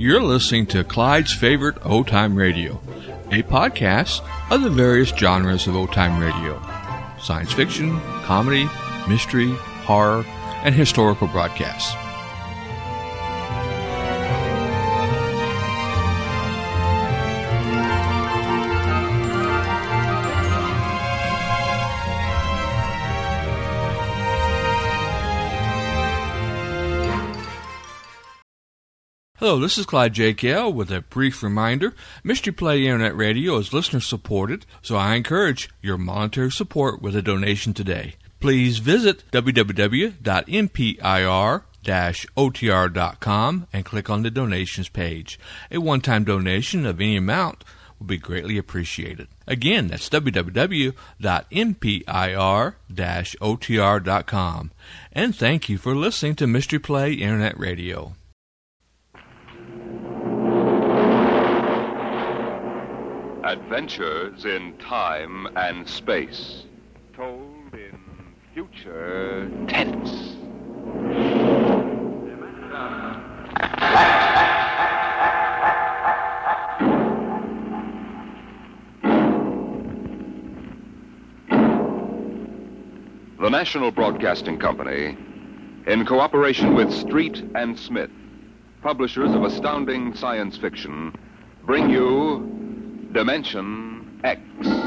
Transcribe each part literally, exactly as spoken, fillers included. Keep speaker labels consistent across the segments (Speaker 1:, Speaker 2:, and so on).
Speaker 1: You're listening to Clyde's Favorite Old-Time Radio, a podcast of the various genres of old-time radio: science fiction, comedy, mystery, horror, and historical broadcasts. Hello, this is Clyde J. Kell with a brief reminder. Mystery Play Internet Radio is listener-supported, so I encourage your monetary support with a donation today. Please visit w w w dot m p i r dash o t r dot com and click on the donations page. A one-time donation of any amount will be greatly appreciated. Again, that's w w w dot m p i r dash o t r dot com. And thank you for listening to Mystery Play Internet Radio.
Speaker 2: Adventures in time and space, told in future tense. The National Broadcasting Company, in cooperation with Street and Smith, publishers of astounding science fiction, bring you Dimension X.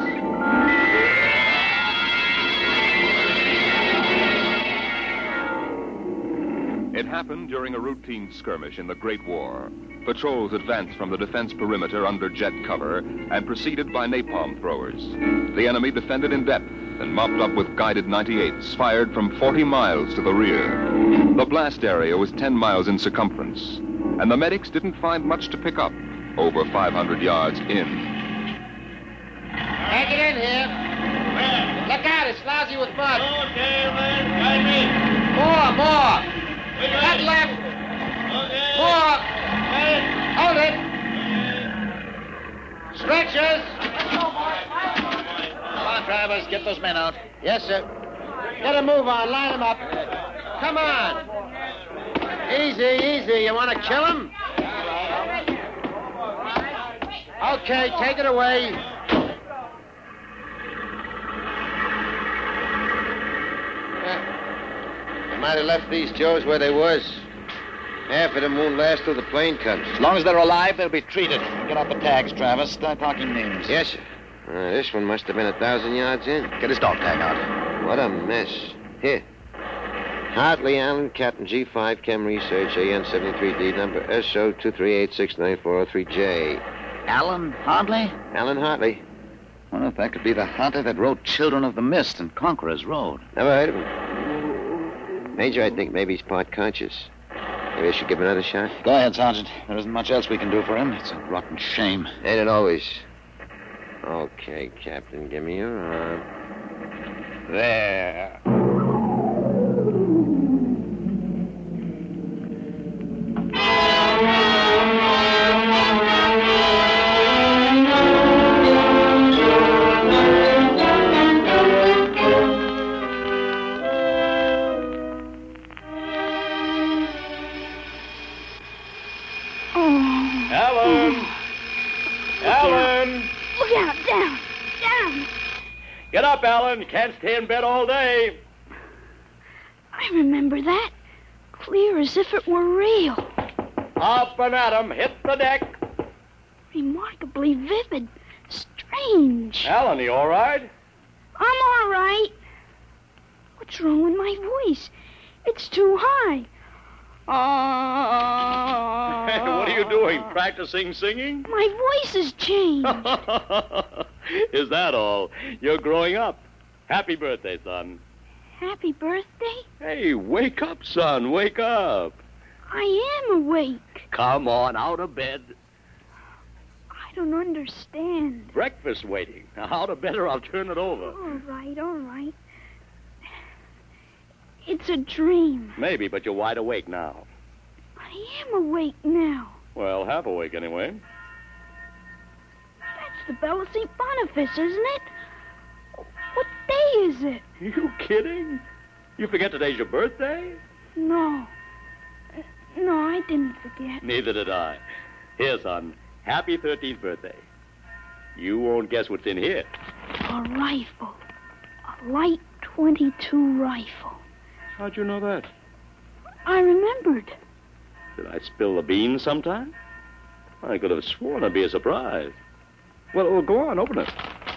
Speaker 2: It happened during a routine skirmish in the Great War. Patrols advanced from the defense perimeter under jet cover and preceded by napalm throwers. The enemy defended in depth and mopped up with guided ninety-eights fired from forty miles to the rear. The blast area was ten miles in circumference, and the medics didn't find much to pick up over five hundred yards in.
Speaker 3: Take it in here. Where? Look out, it's lousy with mud.
Speaker 4: Okay, man. Guide me.
Speaker 3: More, more.
Speaker 4: Wait,
Speaker 3: That
Speaker 4: wait.
Speaker 3: left.
Speaker 4: Okay.
Speaker 3: More.
Speaker 4: Hey.
Speaker 3: Hold it. Stretchers.
Speaker 4: Come on, Travers. Get those men out.
Speaker 3: Yes, sir. Get a move on. Line them up. Come on. Easy, easy. You want to kill him? Okay, take it away. They might have left these Joes where they was. Half of them won't last till the plane comes.
Speaker 4: As long as they're alive, they'll be treated. Get out the tags, Travers. Start talking names.
Speaker 3: Yes, sir. Uh, this one must have been a thousand yards in.
Speaker 4: Get his dog tag out.
Speaker 3: What a mess. Here. Hartley Allen, Captain G five, Chem Research, A N seventy-three D, number S O two three eight six nine four oh three J.
Speaker 4: Alan Hartley?
Speaker 3: Alan Hartley.
Speaker 4: I wonder if that could be the hunter that wrote Children of the Mist and Conqueror's Road.
Speaker 3: Never heard of him. Major, I think maybe he's part conscious. Maybe I should give him another shot.
Speaker 4: Go ahead, Sergeant. There isn't much else we can do for him. It's a rotten shame.
Speaker 3: Ain't it always? Okay, Captain, give me your arm. There.
Speaker 5: Get up, Alan. You can't stay in bed all day.
Speaker 6: I remember that. Clear as if it were real.
Speaker 5: Up and at 'em. Hit the deck.
Speaker 6: Remarkably vivid. Strange.
Speaker 5: Alan, you all right?
Speaker 6: I'm all right. What's wrong with my voice? It's too high. Uh...
Speaker 5: What are you doing? Practicing singing?
Speaker 6: My voice has changed.
Speaker 5: Is that all? You're growing up. Happy birthday, son.
Speaker 6: Happy birthday?
Speaker 5: Hey, wake up, son. Wake up.
Speaker 6: I am awake.
Speaker 5: Come on, out of bed.
Speaker 6: I don't understand.
Speaker 5: Breakfast waiting. Now, out of bed or I'll turn it over.
Speaker 6: All right, all right. It's a dream.
Speaker 5: Maybe, but you're wide awake now.
Speaker 6: I am awake now.
Speaker 5: Well, half awake anyway.
Speaker 6: That's the bell of Saint Boniface, isn't it? What day is it?
Speaker 5: You kidding? You forget today's your birthday?
Speaker 6: No. Uh, No, I didn't forget.
Speaker 5: Neither did I. Here, son. Happy thirteenth birthday. You won't guess what's in here.
Speaker 6: A rifle. A light twenty-two rifle.
Speaker 5: How'd you know that?
Speaker 6: I remembered.
Speaker 5: Did I spill the beans sometime? I could have sworn it'd be a surprise. Well, well, go on, open it.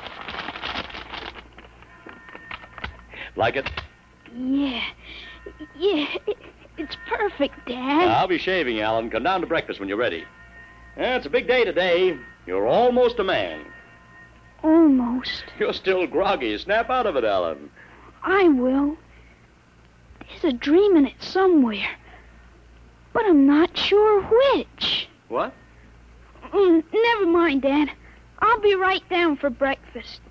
Speaker 5: Like it?
Speaker 6: Yeah. Yeah, it, it's perfect, Dad.
Speaker 5: I'll be shaving, Alan. Come down to breakfast when you're ready. Yeah, it's a big day today. You're almost a man.
Speaker 6: Almost.
Speaker 5: You're still groggy. Snap out of it, Alan.
Speaker 6: I will. There's a dream in it somewhere. But I'm not sure which.
Speaker 5: What?
Speaker 6: Mm, never mind, Dad. I'll be right down for breakfast.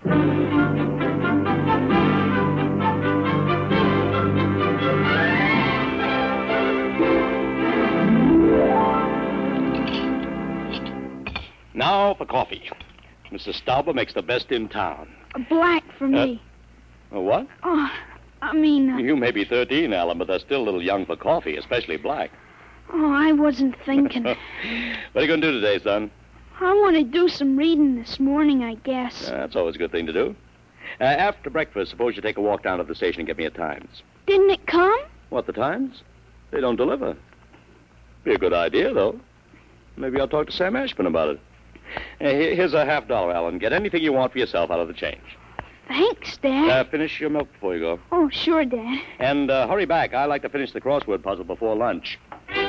Speaker 5: Now for coffee. Missus Stauber makes the best in town.
Speaker 6: A black for me.
Speaker 5: Uh, what?
Speaker 6: Oh, I mean... Uh,
Speaker 5: You may be thirteen, Alan, but they're still a little young for coffee, especially black.
Speaker 6: oh, I wasn't thinking.
Speaker 5: What are you going to do today, son?
Speaker 6: I want to do some reading this morning, I guess.
Speaker 5: Uh, that's always a good thing to do. Uh, after breakfast, suppose you take a walk down to the station and get me a Times.
Speaker 6: Didn't it come?
Speaker 5: What, the Times? They don't deliver. Be a good idea, though. Maybe I'll talk to Sam Ashburn about it. Uh, here- here's a half dollar, Alan. Get anything you want for yourself out of the change.
Speaker 6: Thanks, Dad.
Speaker 5: Uh, finish your milk before you go.
Speaker 6: oh, sure, Dad.
Speaker 5: And uh, hurry back. I like to finish the crossword puzzle before lunch.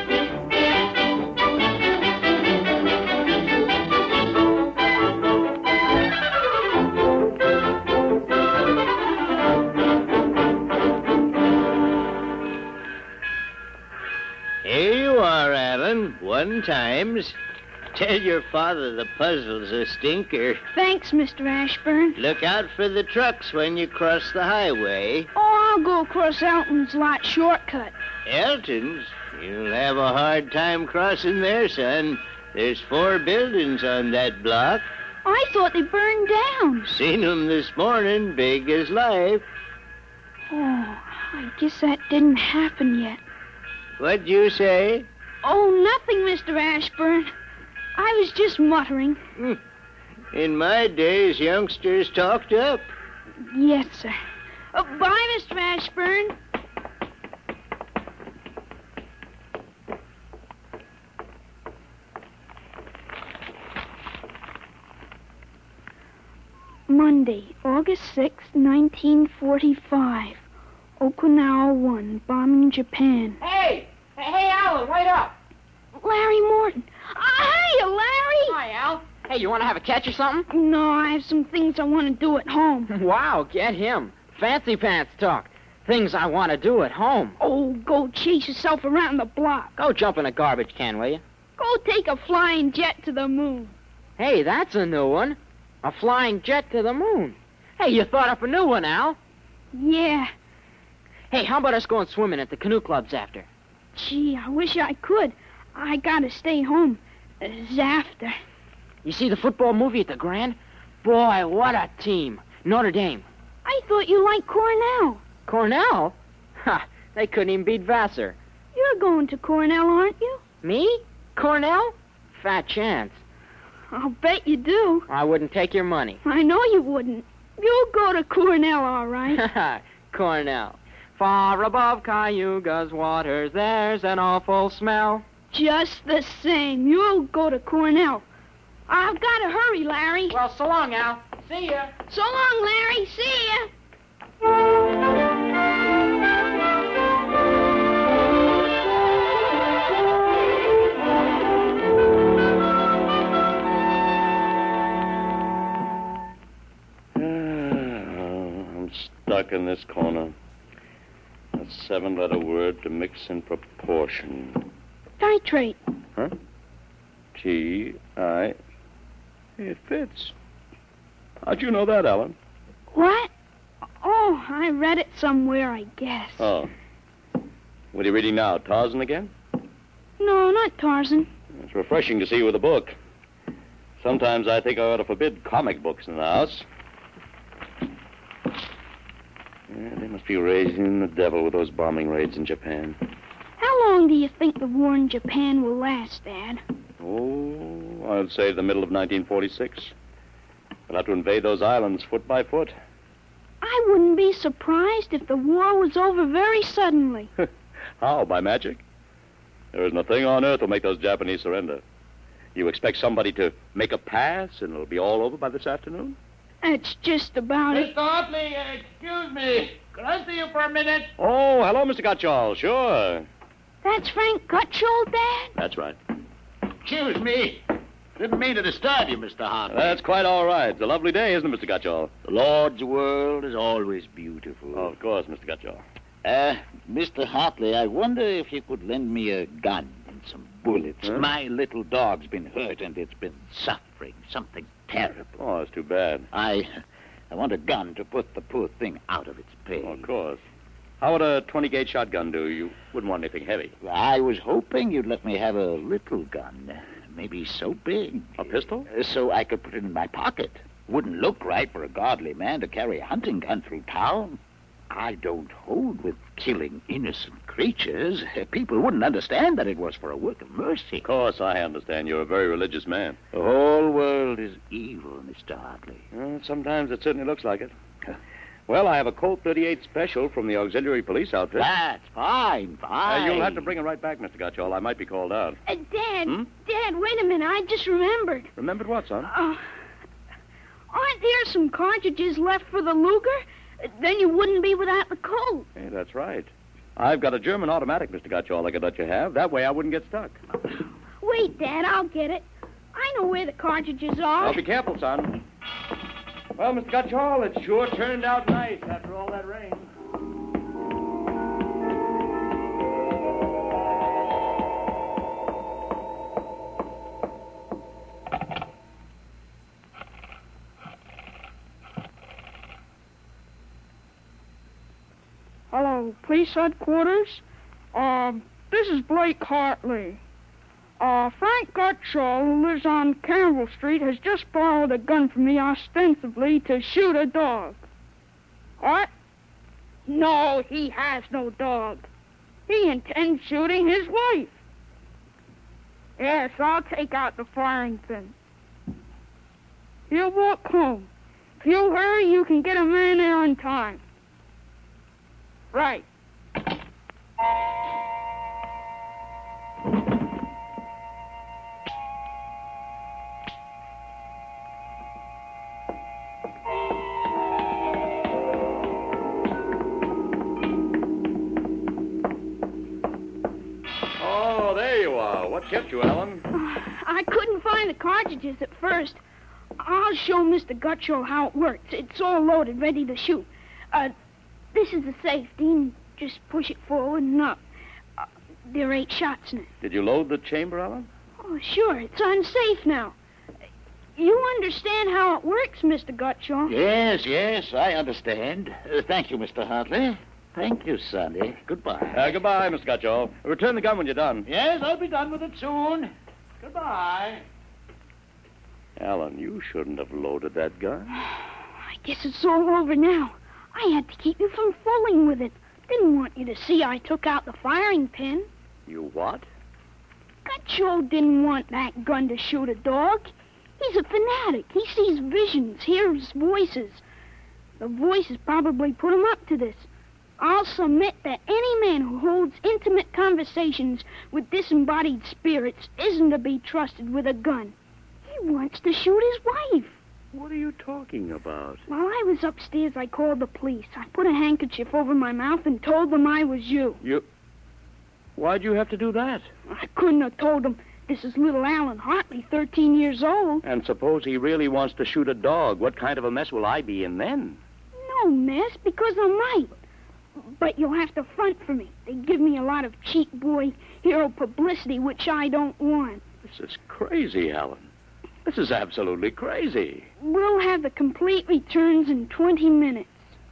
Speaker 3: Here you are, Alan. One times. Tell your father the puzzle's a stinker.
Speaker 6: Thanks, Mister Ashburn.
Speaker 3: Look out for the trucks when you cross the highway.
Speaker 6: Oh, I'll go across Elton's lot shortcut.
Speaker 3: Elton's? You'll have a hard time crossing there, son. There's four buildings on that block.
Speaker 6: I thought they burned down.
Speaker 3: Seen 'em this morning, big as life.
Speaker 6: Oh, I guess that didn't happen yet.
Speaker 3: What'd you say?
Speaker 6: Oh, nothing, Mister Ashburn. I was just muttering.
Speaker 3: In my days, youngsters talked up.
Speaker 6: Yes, sir. Uh, bye, Mister Ashburn. Monday, August sixth, nineteen forty-five. Okinawa one, bombing Japan.
Speaker 7: Hey! Hey, hey, Alan, wait up!
Speaker 6: Larry Morton. Ah, hiya, Larry!
Speaker 7: Hi, Al. Hey, you want to have a catch or something?
Speaker 6: No, I have some things I want to do at home.
Speaker 7: Wow, get him. Fancy pants talk. Things I want to do at home.
Speaker 6: Oh, go chase yourself around the block.
Speaker 7: Go jump in a garbage can, will you?
Speaker 6: Go take a flying jet to the moon.
Speaker 7: Hey, that's a new one. A flying jet to the moon. Hey, you thought up a new one, Al.
Speaker 6: Yeah.
Speaker 7: Hey, how about us going swimming at the canoe clubs after?
Speaker 6: Gee, I wish I could. I gotta stay home. It's after.
Speaker 7: You see the football movie at the Grand? Boy, what a team. Notre Dame.
Speaker 6: I thought you liked Cornell.
Speaker 7: Cornell? Ha, they couldn't even beat Vassar.
Speaker 6: You're going to Cornell, aren't you?
Speaker 7: Me? Cornell? Fat chance.
Speaker 6: I'll bet you do.
Speaker 7: I wouldn't take your money.
Speaker 6: I know you wouldn't. You'll go to Cornell, all right.
Speaker 7: Cornell. Far above Cayuga's waters, there's an awful smell.
Speaker 6: Just the same, you'll go to Cornell. I've got to hurry, Larry.
Speaker 7: Well, so long, Al. See ya.
Speaker 6: So long, Larry. See ya.
Speaker 5: I'm stuck in this corner. A seven-letter word to mix in proportion.
Speaker 6: Titrate.
Speaker 5: Huh? T I. It fits. How'd you know that, Alan?
Speaker 6: What? Oh, I read it somewhere, I guess.
Speaker 5: Oh. What are you reading now? Tarzan again?
Speaker 6: No, not Tarzan.
Speaker 5: It's refreshing to see you with a book. Sometimes I think I ought to forbid comic books in the house. Yeah, they must be raising the devil with those bombing raids in Japan.
Speaker 6: How long do you think the war in Japan will last, Dad?
Speaker 5: A Oh, I'd say the middle of nineteen forty-six. We'll have to invade those islands foot by foot.
Speaker 6: I wouldn't be surprised if the war was over very suddenly.
Speaker 5: How, by magic? There isn't a thing on earth will make those Japanese surrender. You expect somebody to make a pass and it'll be all over by this afternoon?
Speaker 6: That's just about it.
Speaker 8: Mister Hartley, uh, excuse me. Could I see you for a minute?
Speaker 5: Oh, hello, Mister Gutchall. Sure.
Speaker 6: That's Frank Gutchall, Dad?
Speaker 5: That's right.
Speaker 8: Excuse me. Didn't mean to disturb you, Mister Hartley.
Speaker 5: That's quite all right. It's a lovely day, isn't it, Mister Gutchall?
Speaker 4: The Lord's world is always beautiful.
Speaker 5: Oh, of course, Mister Gutchall.
Speaker 4: Uh, Mister Hartley, I wonder if you could lend me a gun and some bullets.
Speaker 5: Huh?
Speaker 4: My little dog's been hurt and it's been suffering something terrible.
Speaker 5: Oh, it's too bad.
Speaker 4: I, I want a gun to put the poor thing out of its pain.
Speaker 5: Oh, of course. How would a twenty-gauge shotgun do? You wouldn't want anything heavy.
Speaker 4: I was hoping you'd let me have a little gun, maybe so big.
Speaker 5: A pistol?
Speaker 4: Uh, so I could put it in my pocket. Wouldn't look right for a godly man to carry a hunting gun through town. I don't hold with killing innocent creatures. People wouldn't understand that it was for a work of mercy.
Speaker 5: Of course, I understand. You're a very religious man.
Speaker 4: The whole world is evil, Mister Hartley.
Speaker 5: Well, sometimes it certainly looks like it. Well, I have a Colt thirty-eight special from the auxiliary police outfit.
Speaker 4: That's fine,
Speaker 5: Uh,
Speaker 4: fine.
Speaker 5: you'll have to bring it right back, Mister Gutchall. I might be called out.
Speaker 6: Uh, Dad,
Speaker 5: Hmm?
Speaker 6: Dad, wait a minute. I just remembered.
Speaker 5: Remembered what, son?
Speaker 6: Uh, aren't there some cartridges left for the Luger? Uh, Then you wouldn't be without the Colt.
Speaker 5: Hey, that's right. I've got a German automatic, Mister Gutchall, I could let you have. That way I wouldn't get stuck.
Speaker 6: Wait, Dad, I'll get it. I know where the cartridges are.
Speaker 5: Well, be careful, son. Well, Mister Gutchall, it sure turned out nice after all that rain.
Speaker 9: Hello, police headquarters. Um, this is Blake Hartley. Uh, Frank Gutchall, who lives on Campbell Street, has just borrowed a gun from me ostensibly to shoot a dog. What? No, he has no dog. He intends shooting his wife. Yes, I'll take out the firing pin. He'll walk home. If you hurry, you can get a man there on time. Right.
Speaker 5: Oh, there you are. What kept you, Ellen?
Speaker 6: I couldn't find the cartridges at first. I'll show Mister Gutchall how it works. It's all loaded, ready to shoot. Uh, this is the safety, and just push it forward and up. Uh, there are eight shots in it.
Speaker 5: Did you load the chamber, Ellen?
Speaker 6: Oh, sure, it's unsafe now. You understand how it works, Mister Gutchall?
Speaker 4: Yes, yes, I understand. Uh, thank you, Mister Hartley. Thank you, Sonny. Goodbye.
Speaker 5: Uh, goodbye, Mister Gutchall. Return the gun when you're done.
Speaker 8: Yes, I'll be done with it soon. Goodbye.
Speaker 5: Alan, you shouldn't have loaded that gun.
Speaker 6: I guess it's all over now. I had to keep you from fooling with it. Didn't want you to see I took out the firing pin.
Speaker 5: You what?
Speaker 6: Gutchall didn't want that gun to shoot a dog. He's a fanatic. He sees visions, hears voices. The voices probably put him up to this. I'll submit that any man who holds intimate conversations with disembodied spirits isn't to be trusted with a gun. He wants to shoot his wife.
Speaker 5: What are you talking about?
Speaker 6: While I was upstairs, I called the police. I put a handkerchief over my mouth and told them I was you.
Speaker 5: You... Why'd you have to do that?
Speaker 6: I couldn't have told them. This is little Alan Hartley, thirteen years old.
Speaker 5: And suppose he really wants to shoot a dog. What kind of a mess will I be in then?
Speaker 6: No mess, because I'm right. But you'll have to front for me. They give me a lot of cheap boy hero publicity, which I don't want.
Speaker 5: This is crazy, Alan. This is absolutely crazy.
Speaker 6: We'll have the complete returns in twenty minutes.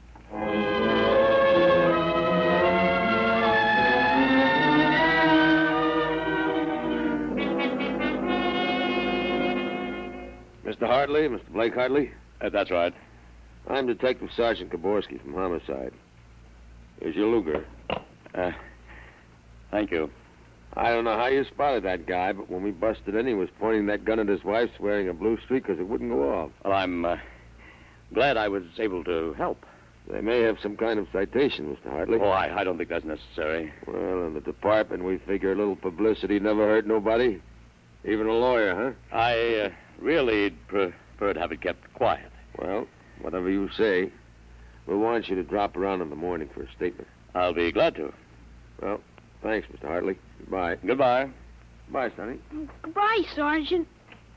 Speaker 3: Mister Hartley, Mister Blake Hartley?
Speaker 5: Uh, that's right.
Speaker 3: I'm Detective Sergeant Kaborski from Homicide. Here's your Luger.
Speaker 5: Uh, thank you.
Speaker 3: I don't know how you spotted that guy, but when we busted in, he was pointing that gun at his wife, swearing a blue streak because it wouldn't go off.
Speaker 5: Well, I'm uh, glad I was able to help.
Speaker 3: They may have some kind of citation, Mister Hartley.
Speaker 5: Oh, I, I don't think that's necessary.
Speaker 3: Well, in the department, we figure a little publicity never hurt nobody. Even a lawyer, huh?
Speaker 5: I uh, really prefer to have it kept quiet.
Speaker 3: Well, whatever you say. We'll want you to drop around in the morning for a statement.
Speaker 5: I'll be glad to.
Speaker 3: Well, thanks, Mister Hartley. Goodbye.
Speaker 5: Goodbye.
Speaker 3: Bye, Sonny.
Speaker 6: Goodbye, Sergeant.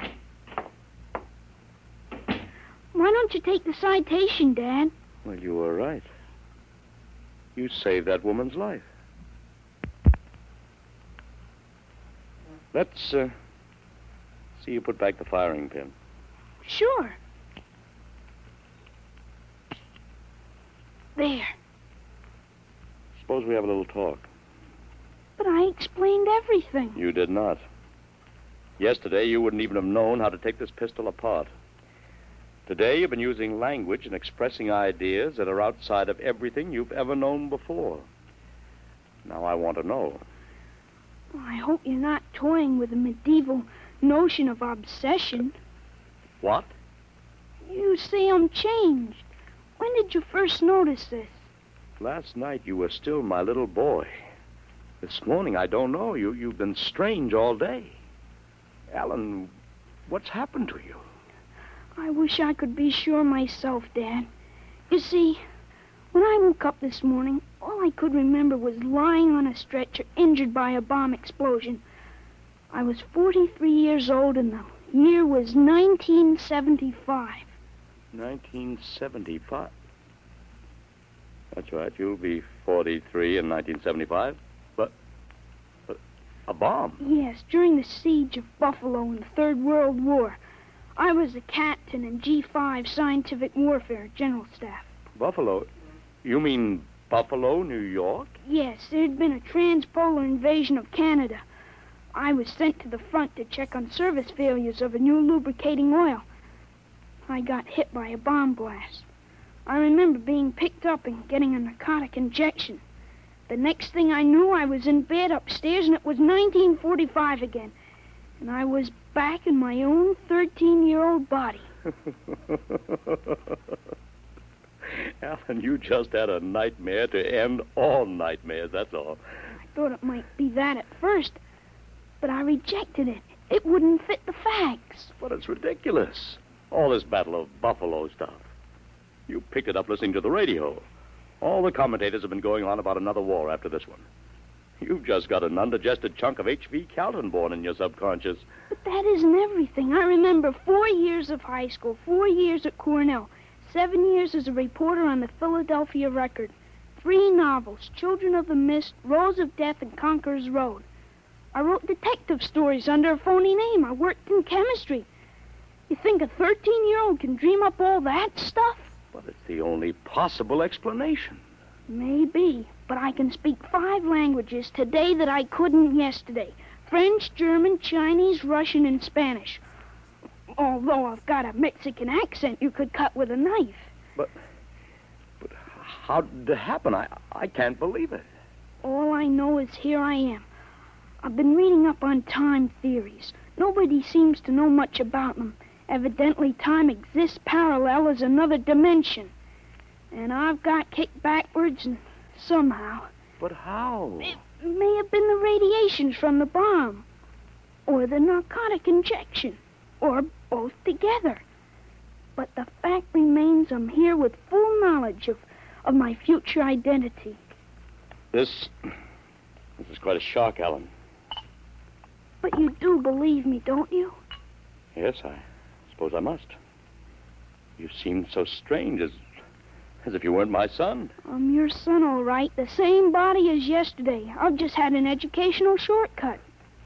Speaker 6: Why don't you take the citation, Dad?
Speaker 5: Well, you were right. You saved that woman's life. Let's, uh, see you put back the firing pin.
Speaker 6: Sure. There.
Speaker 5: Suppose we have a little talk.
Speaker 6: But I explained everything.
Speaker 5: You did not. Yesterday, you wouldn't even have known how to take this pistol apart. Today, you've been using language and expressing ideas that are outside of everything you've ever known before. Now, I want to know.
Speaker 6: Well, I hope you're not toying with a medieval notion of obsession.
Speaker 5: What?
Speaker 6: You say I'm changed. When did you first notice this?
Speaker 5: Last night, you were still my little boy. This morning, I don't know. You, you've been strange all day. Alan, what's happened to you?
Speaker 6: I wish I could be sure myself, Dad. You see, when I woke up this morning, all I could remember was lying on a stretcher, injured by a bomb explosion. I was forty-three years old, and the year was nineteen seventy-five.
Speaker 5: nineteen seventy-five? That's right. You'll be forty-three in nineteen seventy-five. But, but a bomb?
Speaker 6: Yes, during the siege of Buffalo in the Third World War. I was a captain in G five Scientific Warfare General Staff.
Speaker 5: Buffalo? You mean Buffalo, New York?
Speaker 6: Yes, there had been a transpolar invasion of Canada. I was sent to the front to check on service failures of a new lubricating oil. I got hit by a bomb blast. I remember being picked up and getting a narcotic injection. The next thing I knew, I was in bed upstairs, and it was nineteen forty-five again. And I was back in my own thirteen-year-old body.
Speaker 5: Alan, you just had a nightmare to end all nightmares, that's all.
Speaker 6: I thought it might be that at first, but I rejected it. It wouldn't fit the facts.
Speaker 5: But it's ridiculous. All this Battle of Buffalo stuff. You picked it up listening to the radio. All the commentators have been going on about another war after this one. You've just got an undigested chunk of H V Calvin born in your subconscious.
Speaker 6: But that isn't everything. I remember four years of high school, four years at Cornell, seven years as a reporter on the Philadelphia Record, three novels, Children of the Mist, Rose of Death, and Conqueror's Road. I wrote detective stories under a phony name. I worked in chemistry. You think a thirteen-year-old can dream up all that stuff?
Speaker 5: But it's the only possible explanation.
Speaker 6: Maybe, but I can speak five languages today that I couldn't yesterday. French, German, Chinese, Russian, and Spanish. Although I've got a Mexican accent you could cut with a knife.
Speaker 5: But, but how did it happen? I, I can't believe it.
Speaker 6: All I know is here I am. I've been reading up on time theories. Nobody seems to know much about them. Evidently, time exists parallel as another dimension. And I've got kicked backwards and somehow.
Speaker 5: But how?
Speaker 6: It may have been the radiations from the bomb. Or the narcotic injection. Or both together. But the fact remains I'm here with full knowledge of, of my future identity.
Speaker 5: This... This is quite a shock, Alan.
Speaker 6: But you do believe me, don't you?
Speaker 5: Yes, I suppose I must. You seem so strange, as... as if you weren't my son.
Speaker 6: I'm your son, all right. The same body as yesterday. I've just had an educational shortcut.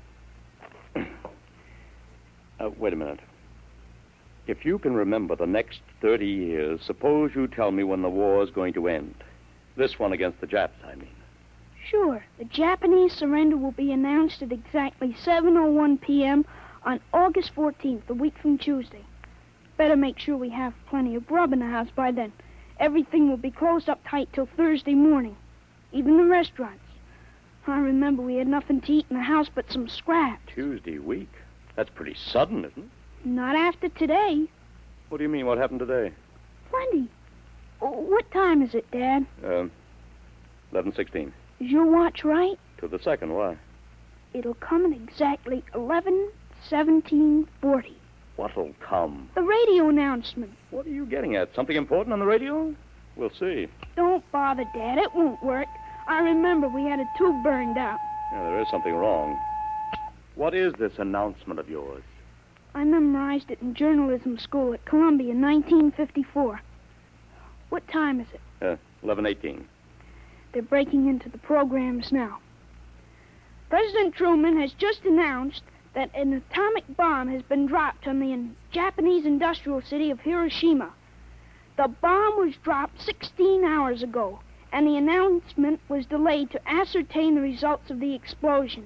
Speaker 5: uh, wait a minute. If you can remember the next thirty years, suppose you tell me when the war is going to end. This one against the Japs, I mean.
Speaker 6: Sure. The Japanese surrender will be announced at exactly seven oh one p.m. on August fourteenth, a week from Tuesday. Better make sure we have plenty of grub in the house by then. Everything will be closed up tight till Thursday morning. Even the restaurants. I remember we had nothing to eat in the house but some scraps.
Speaker 5: Tuesday week? That's pretty sudden, isn't it?
Speaker 6: Not after today.
Speaker 5: What do you mean, what happened today?
Speaker 6: Plenty. Oh, what time is it, Dad?
Speaker 5: Um, eleven sixteen.
Speaker 6: Is your watch right?
Speaker 5: To the second, why?
Speaker 6: It'll come at exactly eleven seventeen forty.
Speaker 5: What'll come?
Speaker 6: The radio announcement.
Speaker 5: What are you getting at? Something important on the radio? We'll see.
Speaker 6: Don't bother, Dad. It won't work. I remember we had a tube burned out.
Speaker 5: Yeah, there is something wrong. What is this announcement of yours?
Speaker 6: I memorized it in journalism school at Columbia in nineteen fifty-four. What time is it?
Speaker 5: Uh, eleven eighteen.
Speaker 6: They're breaking into the programs now. President Truman has just announced that an atomic bomb has been dropped on the in- Japanese industrial city of Hiroshima. The bomb was dropped sixteen hours ago, and the announcement was delayed to ascertain the results of the explosion.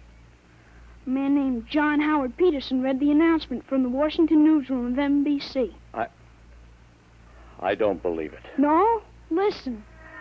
Speaker 6: A man named John Howard Peterson read the announcement from the Washington newsroom of N B C.
Speaker 5: I... I don't believe it.
Speaker 6: No? Listen.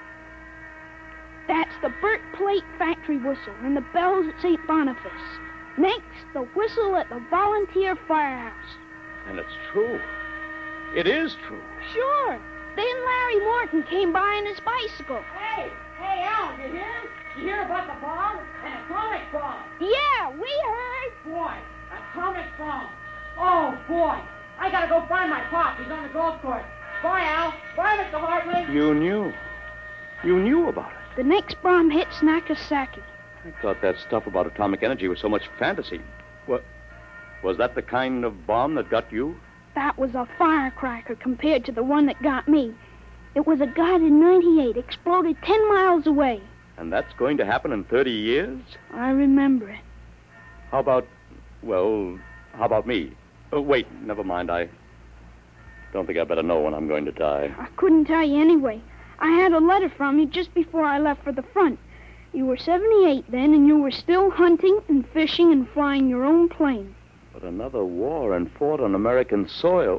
Speaker 6: That's the Burt Plate factory whistle and the bells at Saint Boniface. Next, the whistle at the volunteer firehouse.
Speaker 5: And it's true. It is true.
Speaker 6: Sure. Then Larry Morton came by on his bicycle.
Speaker 10: Hey, hey, Alan, you hear? You hear about the bomb? An atomic bomb.
Speaker 6: Yeah, we heard.
Speaker 10: Boy, atomic bomb. Oh, boy. I gotta go find my pop. He's on the golf course. Bye, Al. Bye, Mister Hartley.
Speaker 5: You knew. You knew about it.
Speaker 6: The next bomb hits Nagasaki.
Speaker 5: I thought that stuff about atomic energy was so much fantasy. What? Was that the kind of bomb that got you?
Speaker 6: That was a firecracker compared to the one that got me. It was a guided ninety-eight, exploded ten miles away.
Speaker 5: And that's going to happen in thirty years?
Speaker 6: I remember it.
Speaker 5: How about, well, how about me? Oh, wait, never mind. I don't think I better know when I'm going to die.
Speaker 6: I couldn't tell you anyway. I had a letter from you just before I left for the front. You were seventy-eight then, and you were still hunting and fishing and flying your own plane.
Speaker 5: But another war and fought on American soil.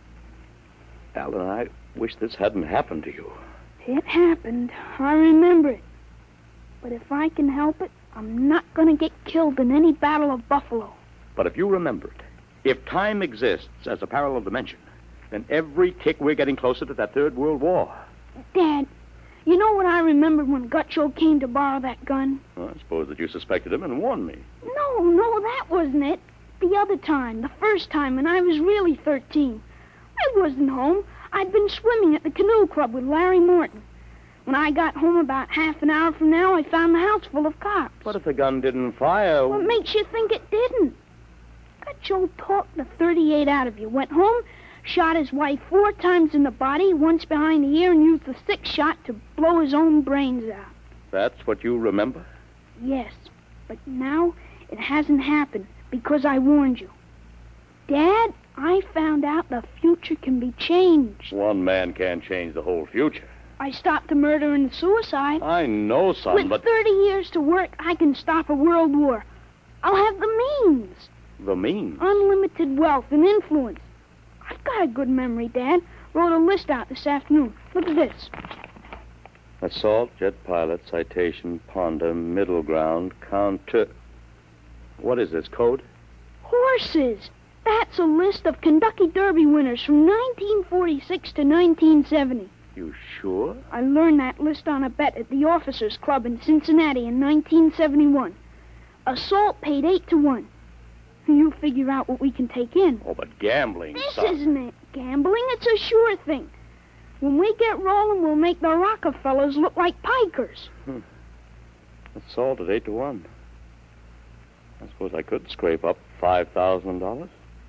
Speaker 5: Alan, I wish this hadn't happened to you.
Speaker 6: It happened. I remember it. But if I can help it, I'm not going to get killed in any Battle of Buffalo.
Speaker 5: But if you remembered, if time exists as a parallel dimension, then every tick we're getting closer to that Third World War.
Speaker 6: Dad, you know what I remembered when Gutcho came to borrow that gun?
Speaker 5: Well, I suppose that you suspected him and warned me.
Speaker 6: No, no, that wasn't it. The other time, the first time, when I was really thirteen. I wasn't home. I'd been swimming at the canoe club with Larry Morton. When I got home about half an hour from now, I found the house full of cops.
Speaker 5: What if the gun didn't fire?
Speaker 6: What makes you think it didn't? Gutcho talked the thirty-eight out of you, went home, shot his wife four times in the body, once behind the ear, and used the sixth shot to blow his own brains out.
Speaker 5: That's what you remember?
Speaker 6: Yes, but now it hasn't happened because I warned you. Dad, I found out the future can be changed.
Speaker 5: One man can't change the whole future.
Speaker 6: I stopped the murder and the suicide.
Speaker 5: I know, son,
Speaker 6: With
Speaker 5: but...
Speaker 6: thirty years to work, I can stop a world war. I'll have the means.
Speaker 5: The means?
Speaker 6: Unlimited wealth and influence. I've got a good memory, Dad. Wrote a list out this afternoon. Look at this.
Speaker 5: Assault, jet pilot, citation, ponder, middle ground, counter... What is this, code?
Speaker 6: Horses. That's a list of Kentucky Derby winners from nineteen forty-six to nineteen seventy.
Speaker 5: You sure?
Speaker 6: I learned that list on a bet at the Officers Club in Cincinnati in nineteen seventy-one. Assault paid eight to one. You figure out what we can take in.
Speaker 5: Oh, but gambling,
Speaker 6: This
Speaker 5: son.
Speaker 6: isn't it. Gambling, it's a sure thing. When we get rolling, we'll make the Rockefellers look like pikers.
Speaker 5: Hmm. Assault at eight to one. I suppose I could scrape up five thousand dollars.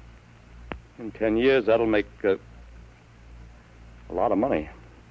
Speaker 5: In ten years, that'll make uh, a lot of money.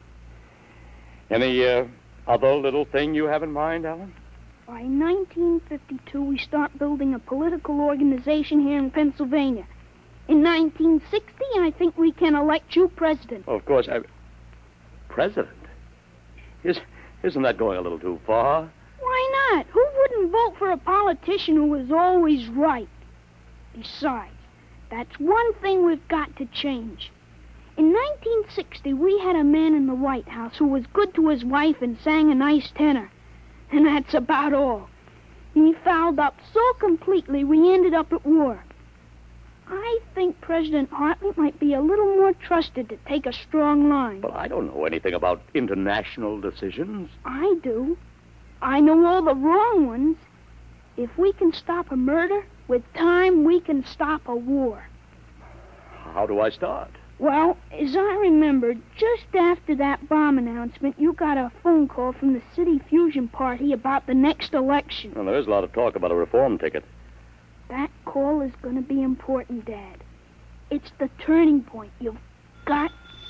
Speaker 5: Any uh, other little thing you have in mind, Alan?
Speaker 6: By nineteen fifty-two, we start building a political organization here in Pennsylvania. In nineteen sixty, I think we can elect you president.
Speaker 5: Oh, of course. I... President? Is, isn't that going a little too far?
Speaker 6: Why not? Who wouldn't vote for a politician who was always right? Besides, that's one thing we've got to change. In nineteen sixty, we had a man in the White House who was good to his wife and sang a nice tenor. and that's about all. He fouled up so completely we ended up at war. I think President Hartley might be a little more trusted to take a strong line.
Speaker 5: But I don't know anything about international decisions.
Speaker 6: I do. I know all the wrong ones. If we can stop a murder, with time we can stop a war.
Speaker 5: How do I start?
Speaker 6: Well, as I remember, just after that bomb announcement, you got a phone call from the City Fusion Party about the next election.
Speaker 5: Well, there is a lot of talk about a reform ticket.
Speaker 6: That call is going to be important, Dad. It's the turning point. You've got...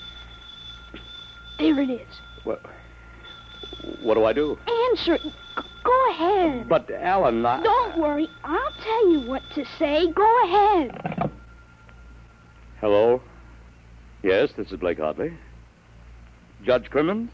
Speaker 6: There it is.
Speaker 5: What, what do I do?
Speaker 6: Answer it. G- Go ahead.
Speaker 5: But, Alan, I...
Speaker 6: Don't worry. I'll tell you what to say. Go ahead.
Speaker 5: Hello? Yes, this is Blake Hartley. Judge Crimmins?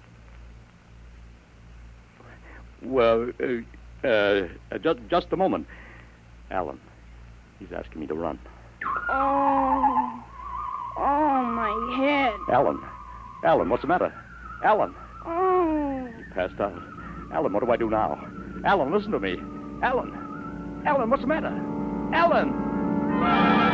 Speaker 5: Well, uh, uh, just, just a moment. Alan, he's asking me to run.
Speaker 6: Oh. Oh, my head.
Speaker 5: Alan. Alan, what's the matter? Alan.
Speaker 6: Oh.
Speaker 5: He passed out. Alan, what do I do now? Alan, listen to me. Alan. Alan, what's the matter? Alan!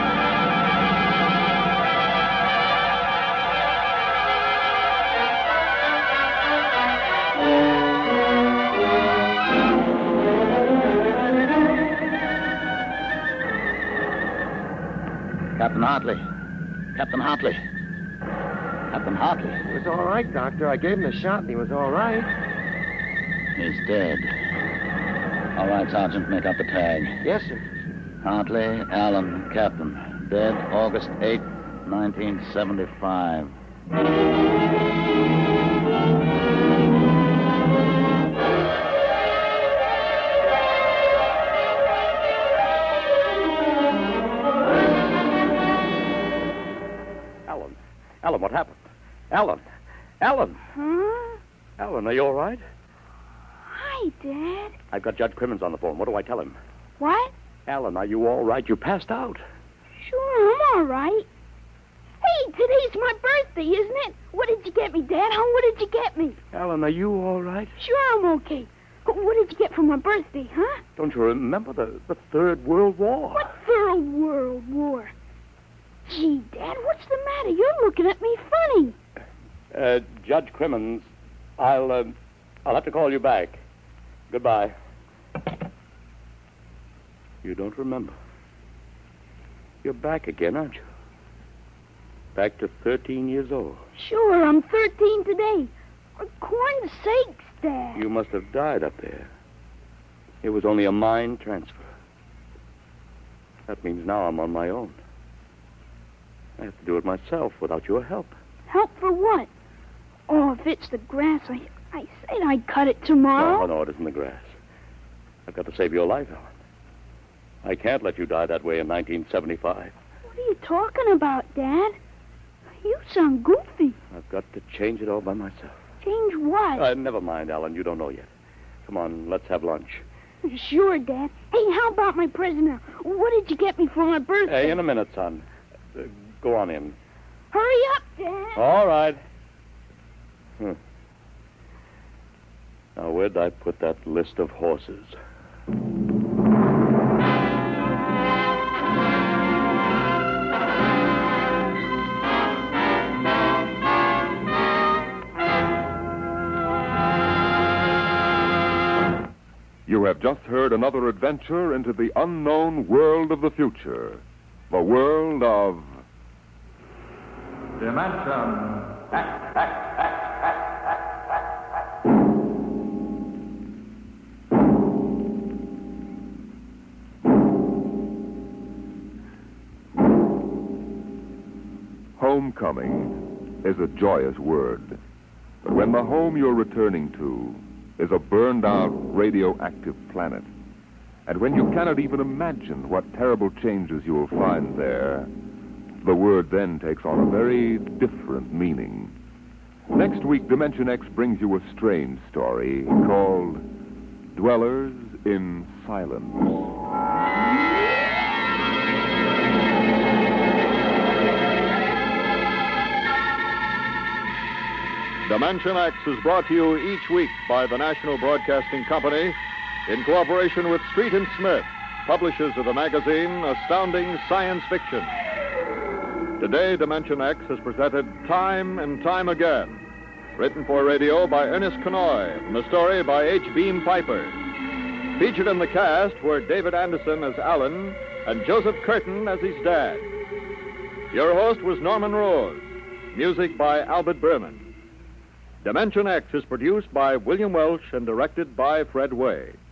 Speaker 4: Captain Hartley. Captain Hartley. Captain Hartley.
Speaker 3: He was all right, Doctor. I gave him a shot and he was all right.
Speaker 4: He's dead. All right, Sergeant, make up the tag.
Speaker 3: Yes, sir.
Speaker 4: Hartley, Allen, Captain. Dead August eighth, nineteen seventy-five.
Speaker 5: Alan. Alan, what happened? Alan. Alan.
Speaker 6: Huh?
Speaker 5: Alan, are you all right?
Speaker 6: Hi, Dad.
Speaker 5: I've got Judge Crimmins on the phone. What do I tell him?
Speaker 6: What?
Speaker 5: Alan, are you all right? You passed out.
Speaker 6: Sure, I'm all right. Hey, today's my birthday, isn't it? What did you get me, Dad? Huh? What did you get me?
Speaker 5: Alan, are you all right?
Speaker 6: Sure, I'm okay. What did you get for my birthday, huh?
Speaker 5: Don't you remember the, the Third World War?
Speaker 6: What Third World War? Gee, Dad, what's the matter? You're looking at me funny.
Speaker 5: Uh, Judge Crimmins, I'll, uh, I'll have to call you back. Goodbye. You don't remember. You're back again, aren't you? Back to thirteen years old.
Speaker 6: Sure, I'm thirteen today. For corn's sakes, Dad.
Speaker 5: You must have died up there. It was only a mind transfer. That means now I'm on my own. I have to do it myself without your help.
Speaker 6: Help for what? Oh, if it's the grass, I, I said I'd cut it tomorrow.
Speaker 5: No, no, it isn't the grass. I've got to save your life, Alan. I can't let you die that way in nineteen seventy-five.
Speaker 6: What are you talking about, Dad? You sound goofy.
Speaker 5: I've got to change it all by myself.
Speaker 6: Change what?
Speaker 5: Uh, never mind, Alan. You don't know yet. Come on, let's have lunch.
Speaker 6: Sure, Dad. Hey, how about my present now? What did you get me for my birthday?
Speaker 5: Hey, in a minute, son. Uh, go on in.
Speaker 6: Hurry up, Dad.
Speaker 5: All right. Hmm. Now, where'd I put that list of horses?
Speaker 2: You have just heard another adventure into the unknown world of the future. The world of...
Speaker 11: Dimension.
Speaker 2: Homecoming is a joyous word. But when the home you're returning to is a burned-out radioactive planet, and when you cannot even imagine what terrible changes you will find there, the word then takes on a very different meaning. Next week, Dimension X brings you a strange story called Dwellers in Silence.
Speaker 11: Dimension X is brought to you each week by the National Broadcasting Company in cooperation with Street and Smith, publishers of the magazine Astounding Science Fiction. Today, Dimension X has presented Time and Time Again, written for radio by Ernest Kenoy, from a story by H. Beam Piper. Featured in the cast were David Anderson as Alan and Joseph Curtin as his dad. Your host was Norman Rose. Music by Albert Berman. Dimension X is produced by William Welch and directed by Fred Way.